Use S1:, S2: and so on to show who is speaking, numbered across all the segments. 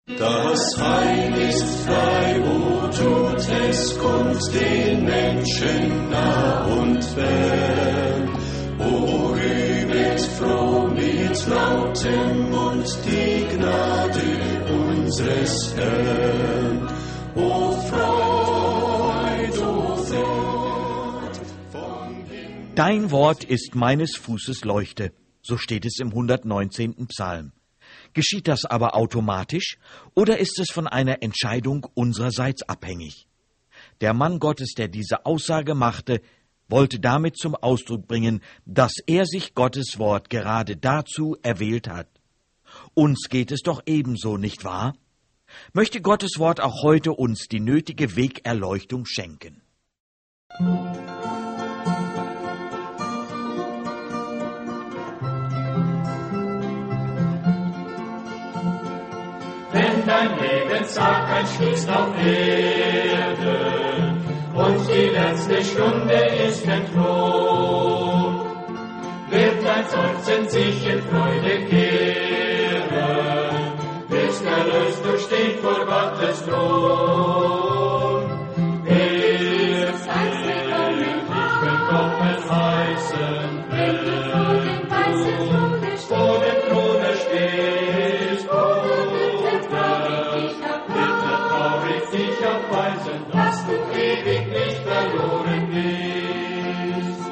S1: Das Heil ist frei, wo tut es, kommt den Menschen nah und fern. O rühmet froh mit lautem Mund die Gnade unseres Herrn. O Freud, von Himmel.
S2: Dein Wort ist meines Fußes Leuchte, so steht es im 119. Psalm. Geschieht das aber automatisch oder ist es von einer Entscheidung unsererseits abhängig? Der Mann Gottes, der diese Aussage machte, wollte damit zum Ausdruck bringen, dass er sich Gottes Wort gerade dazu erwählt hat. Uns geht es doch ebenso, nicht wahr? Möchte Gottes Wort auch heute uns die nötige Wegerleuchtung schenken.
S3: Wenn dein Lebenstag einschließt auf Erde und die letzte Stunde ist entflohen, wird dein Seufzen sich in Freude kehren, bist erlöst du stehst vor Gottes Thron. Ist willkommen heißen, wenn du vor dem weißen Throne stehst, dich abweisen, dass du ewiglich verloren bist.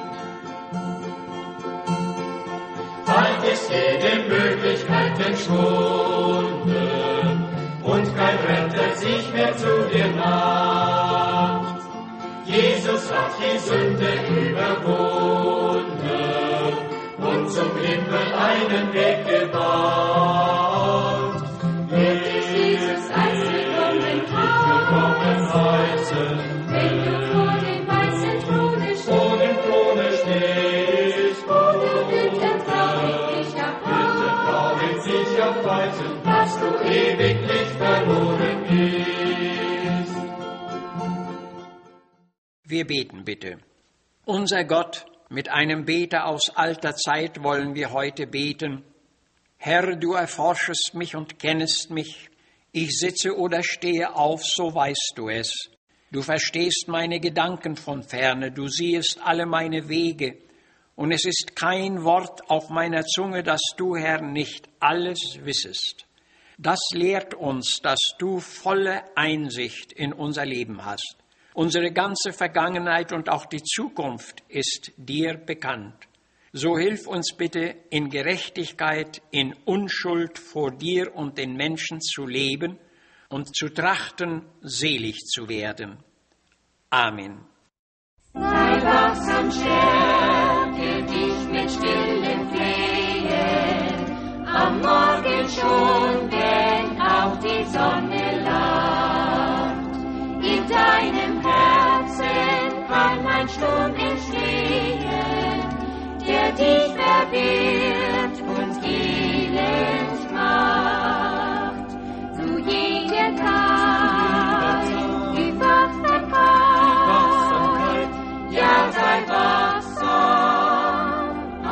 S3: Bald ist jede Möglichkeit entschwunden und kein Retter sich mehr zu dir naht. Jesus hat die Sünde überwunden und zum Himmel einen Weg gebahnt. Wenn du vor dem weißen Throne stehst, wird er traurig sich abweisen, dass du ewiglich verloren bist.
S4: Wir beten bitte. Unser Gott, mit einem Beter aus alter Zeit wollen wir heute beten. Herr, du erforschest mich und kennest mich. Ich sitze oder stehe auf, so weißt du es. Du verstehst meine Gedanken von ferne, du siehst alle meine Wege. Und es ist kein Wort auf meiner Zunge, dass du, Herr, nicht alles wissest. Das lehrt uns, dass du volle Einsicht in unser Leben hast. Unsere ganze Vergangenheit und auch die Zukunft ist dir bekannt. So hilf uns bitte, in Gerechtigkeit, in Unschuld vor dir und den Menschen zu leben und zu trachten, selig zu werden. Amen.
S3: Sei wachsam, stärke dich mit stillen Flehen, am Morgen schon, wenn auch die Sonne lacht. In deinem Herzen kann ein Sturm entstehen, der dich verwirrt und elend macht. Zu jeder Tag über Verkauf, ja, sei wachsam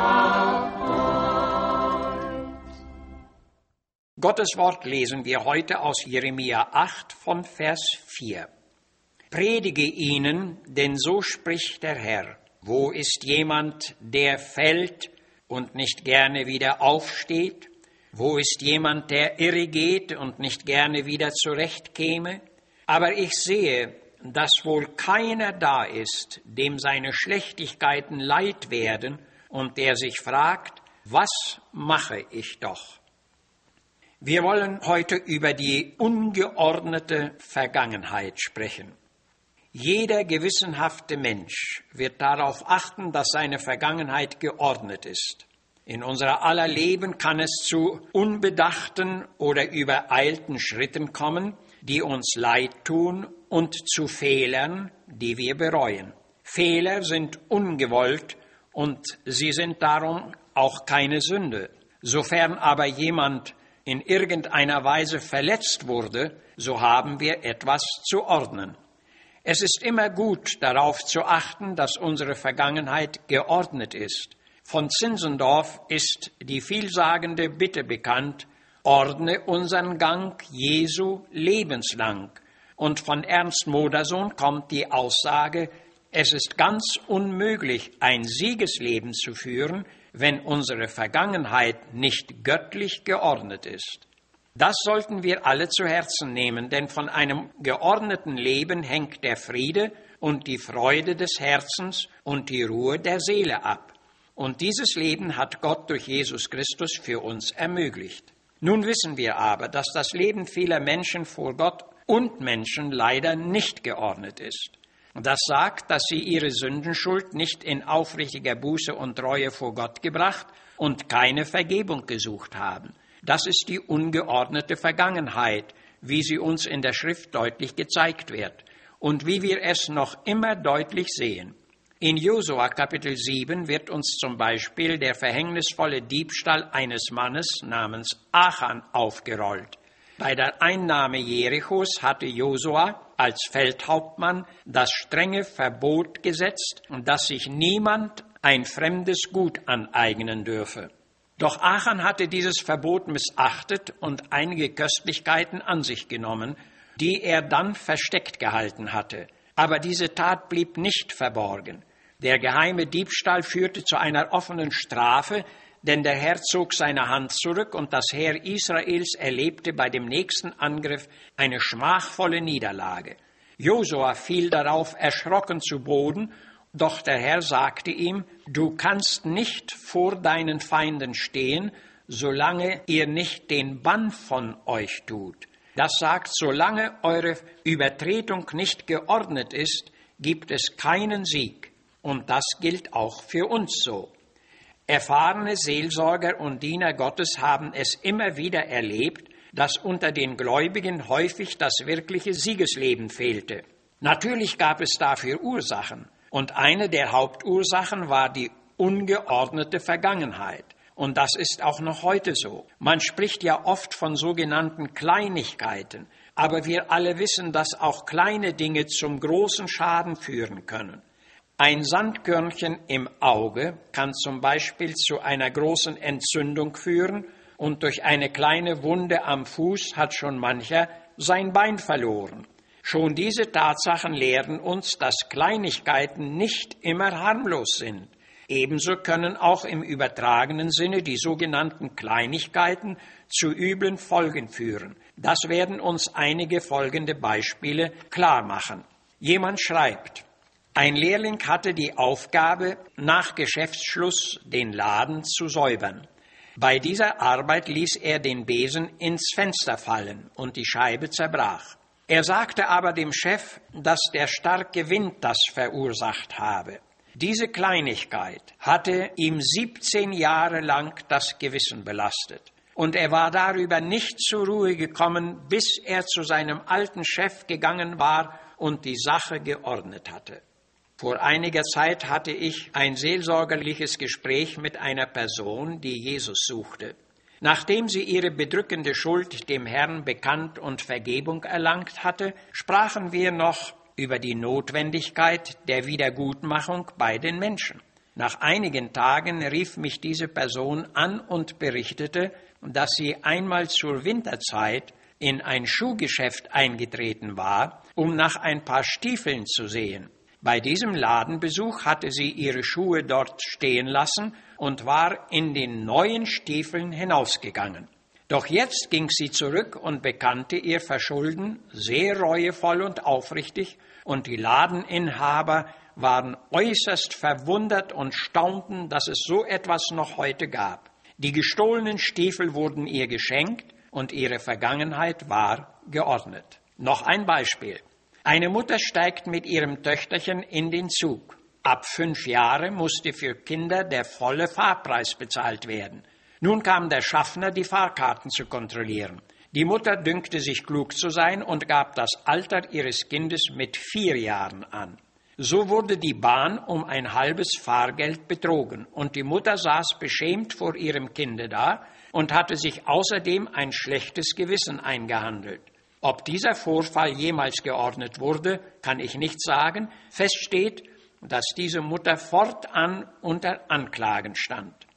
S3: auch heut.
S4: Gottes Wort lesen wir heute aus Jeremia 8 von Vers 4. Predige ihnen, denn so spricht der Herr. Wo ist jemand, der fällt und nicht gerne wieder aufsteht? Wo ist jemand, der irregeht und nicht gerne wieder zurechtkäme? Aber ich sehe, dass wohl keiner da ist, dem seine Schlechtigkeiten leid werden und der sich fragt, was mache ich doch? Wir wollen heute über die ungeordnete Vergangenheit sprechen. Jeder gewissenhafte Mensch wird darauf achten, dass seine Vergangenheit geordnet ist. In unser aller Leben kann es zu unbedachten oder übereilten Schritten kommen, die uns leid tun, und zu Fehlern, die wir bereuen. Fehler sind ungewollt und sie sind darum auch keine Sünde. Sofern aber jemand in irgendeiner Weise verletzt wurde, so haben wir etwas zu ordnen. Es ist immer gut, darauf zu achten, dass unsere Vergangenheit geordnet ist. Von Zinzendorf ist die vielsagende Bitte bekannt, ordne unseren Gang Jesu lebenslang. Und von Ernst Modersohn kommt die Aussage, es ist ganz unmöglich, ein Siegesleben zu führen, wenn unsere Vergangenheit nicht göttlich geordnet ist. Das sollten wir alle zu Herzen nehmen, denn von einem geordneten Leben hängt der Friede und die Freude des Herzens und die Ruhe der Seele ab. Und dieses Leben hat Gott durch Jesus Christus für uns ermöglicht. Nun wissen wir aber, dass das Leben vieler Menschen vor Gott und Menschen leider nicht geordnet ist. Das sagt, dass sie ihre Sündenschuld nicht in aufrichtiger Buße und Treue vor Gott gebracht und keine Vergebung gesucht haben. Das ist die ungeordnete Vergangenheit, wie sie uns in der Schrift deutlich gezeigt wird und wie wir es noch immer deutlich sehen. In Josua Kapitel 7 wird uns zum Beispiel der verhängnisvolle Diebstahl eines Mannes namens Achan aufgerollt. Bei der Einnahme Jerichos hatte Josua als Feldhauptmann das strenge Verbot gesetzt, dass sich niemand ein fremdes Gut aneignen dürfe. Doch Achan hatte dieses Verbot missachtet und einige Köstlichkeiten an sich genommen, die er dann versteckt gehalten hatte. Aber diese Tat blieb nicht verborgen. Der geheime Diebstahl führte zu einer offenen Strafe, denn der Herr zog seine Hand zurück und das Heer Israels erlebte bei dem nächsten Angriff eine schmachvolle Niederlage. Josua fiel darauf erschrocken zu Boden, doch der Herr sagte ihm, du kannst nicht vor deinen Feinden stehen, solange ihr nicht den Bann von euch tut. Das sagt, solange eure Übertretung nicht geordnet ist, gibt es keinen Sieg. Und das gilt auch für uns so. Erfahrene Seelsorger und Diener Gottes haben es immer wieder erlebt, dass unter den Gläubigen häufig das wirkliche Siegesleben fehlte. Natürlich gab es dafür Ursachen, und eine der Hauptursachen war die ungeordnete Vergangenheit. Und das ist auch noch heute so. Man spricht ja oft von sogenannten Kleinigkeiten, aber wir alle wissen, dass auch kleine Dinge zum großen Schaden führen können. Ein Sandkörnchen im Auge kann zum Beispiel zu einer großen Entzündung führen und durch eine kleine Wunde am Fuß hat schon mancher sein Bein verloren. Schon diese Tatsachen lehren uns, dass Kleinigkeiten nicht immer harmlos sind. Ebenso können auch im übertragenen Sinne die sogenannten Kleinigkeiten zu üblen Folgen führen. Das werden uns einige folgende Beispiele klar machen. Jemand schreibt, ein Lehrling hatte die Aufgabe, nach Geschäftsschluss den Laden zu säubern. Bei dieser Arbeit ließ er den Besen ins Fenster fallen und die Scheibe zerbrach. Er sagte aber dem Chef, dass der starke Wind das verursacht habe. Diese Kleinigkeit hatte ihm 17 Jahre lang das Gewissen belastet. Und er war darüber nicht zur Ruhe gekommen, bis er zu seinem alten Chef gegangen war und die Sache geordnet hatte. Vor einiger Zeit hatte ich ein seelsorgerliches Gespräch mit einer Person, die Jesus suchte. Nachdem sie ihre bedrückende Schuld dem Herrn bekannt und Vergebung erlangt hatte, sprachen wir noch über die Notwendigkeit der Wiedergutmachung bei den Menschen. Nach einigen Tagen rief mich diese Person an und berichtete, dass sie einmal zur Winterzeit in ein Schuhgeschäft eingetreten war, um nach ein paar Stiefeln zu sehen. Bei diesem Ladenbesuch hatte sie ihre Schuhe dort stehen lassen und war in den neuen Stiefeln hinausgegangen. Doch jetzt ging sie zurück und bekannte ihr Verschulden sehr reuevoll und aufrichtig, und die Ladeninhaber waren äußerst verwundert und staunten, dass es so etwas noch heute gab. Die gestohlenen Stiefel wurden ihr geschenkt und ihre Vergangenheit war geordnet. Noch ein Beispiel. Eine Mutter steigt mit ihrem Töchterchen in den Zug. Ab 5 Jahre musste für Kinder der volle Fahrpreis bezahlt werden. Nun kam der Schaffner, die Fahrkarten zu kontrollieren. Die Mutter dünkte sich klug zu sein und gab das Alter ihres Kindes mit 4 Jahren an. So wurde die Bahn um ein halbes Fahrgeld betrogen und die Mutter saß beschämt vor ihrem Kinde da und hatte sich außerdem ein schlechtes Gewissen eingehandelt. Ob dieser Vorfall jemals geordnet wurde, kann ich nicht sagen. Fest steht, dass diese Mutter fortan unter Anklagen stand.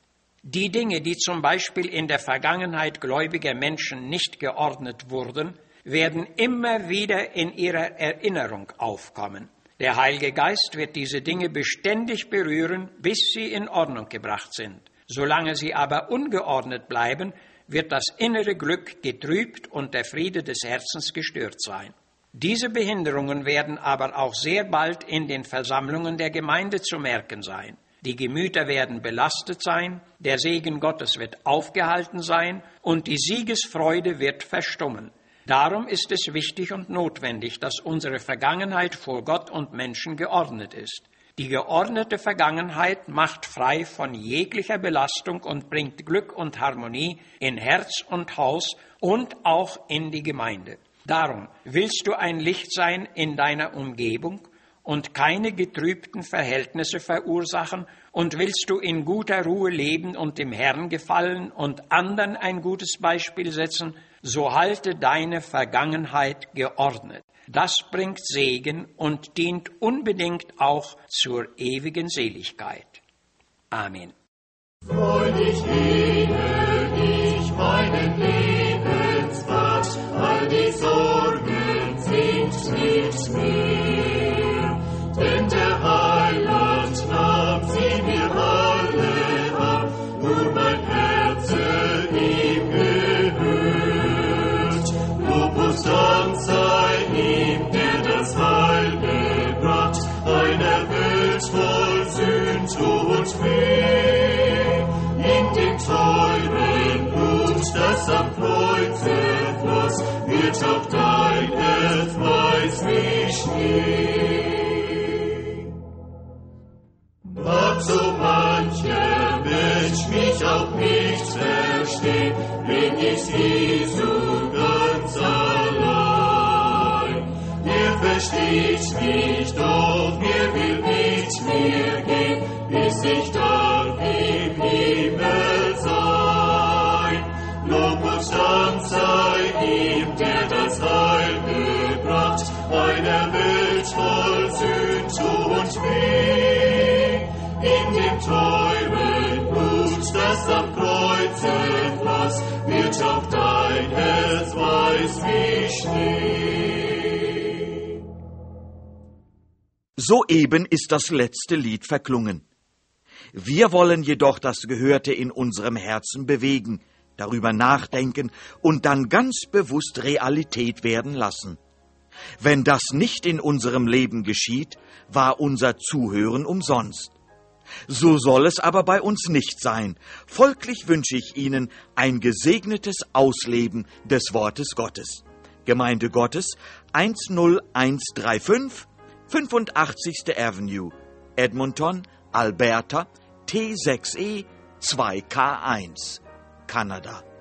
S4: Die Dinge, die zum Beispiel in der Vergangenheit gläubiger Menschen nicht geordnet wurden, werden immer wieder in ihrer Erinnerung aufkommen. Der Heilige Geist wird diese Dinge beständig berühren, bis sie in Ordnung gebracht sind. Solange sie aber ungeordnet bleiben, wird das innere Glück getrübt und der Friede des Herzens gestört sein. Diese Behinderungen werden aber auch sehr bald in den Versammlungen der Gemeinde zu merken sein. Die Gemüter werden belastet sein, der Segen Gottes wird aufgehalten sein und die Siegesfreude wird verstummen. Darum ist es wichtig und notwendig, dass unsere Vergangenheit vor Gott und Menschen geordnet ist. Die geordnete Vergangenheit macht frei von jeglicher Belastung und bringt Glück und Harmonie in Herz und Haus und auch in die Gemeinde. Darum willst du ein Licht sein in deiner Umgebung und keine getrübten Verhältnisse verursachen, und willst du in guter Ruhe leben und dem Herrn gefallen und anderen ein gutes Beispiel setzen, so halte deine Vergangenheit geordnet. Das bringt Segen und dient unbedingt auch zur ewigen Seligkeit. Amen.
S1: Freudig lebe ich meinen Lebenspfad, all die Sorgen sind nichts mehr, denn der Heiland nahm sie mir alle ab, nur mein Herz ihm gehört. Lob und Dank sei ihm, der das Heil gebracht, einer Welt voll Sünd und Weh. In dem teuren Blut, das am Kreuze floss, wird auch dein Herz weiß wie Schnee. Mag so mancher Mensch mich auch nicht verstehen, bin ich Jesu ganz allein. Er versteht mich, doch er will mit mir gehen, bis ich darf im Himmel sein. Lob und Dank sei ihm, der das Heil gebracht, einer Welt voll Sünd und Weh. In dem teuren Blut, das am Kreuze floss, wird auch dein Herz weiß wie Schnee.
S2: Soeben ist das letzte Lied verklungen. Wir wollen jedoch das Gehörte in unserem Herzen bewegen, darüber nachdenken und dann ganz bewusst Realität werden lassen. Wenn das nicht in unserem Leben geschieht, war unser Zuhören umsonst. So soll es aber bei uns nicht sein. Folglich wünsche ich Ihnen ein gesegnetes Ausleben des Wortes Gottes. Gemeinde Gottes 10135, 85. Avenue, Edmonton, Alberta, T6E 2K1, Kanada.